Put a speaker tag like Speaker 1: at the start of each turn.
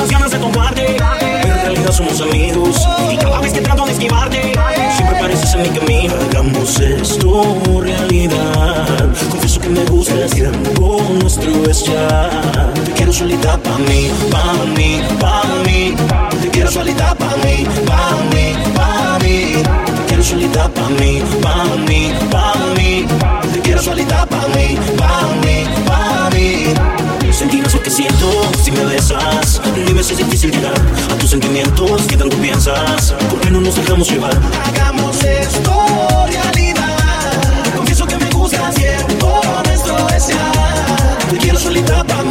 Speaker 1: las ganas de tomarte, pero en realidad somos amigos. Y cada vez que trato de esquivarte, siempre pareces en mi camino. Hagamos esto realidad. Confieso que me gusta el tiempo nuestro es ya. Te quiero solita pa' mí, pa' mí, pa' mí. Te quiero solita pa' mí, pa' mí, pa' mí. Te quiero solita pa' mí, pa' mí, pa' mí. Te quiero solita pa' mí, pa' mí, pa' mí. Sentir eso que siento si me besas. Dime si es difícil llegar a tus sentimientos que tanto piensas. ¿Por qué no nos dejamos llevar? Hagamos esto realidad. Confieso que me gusta, siento nuestro desear. Te quiero solita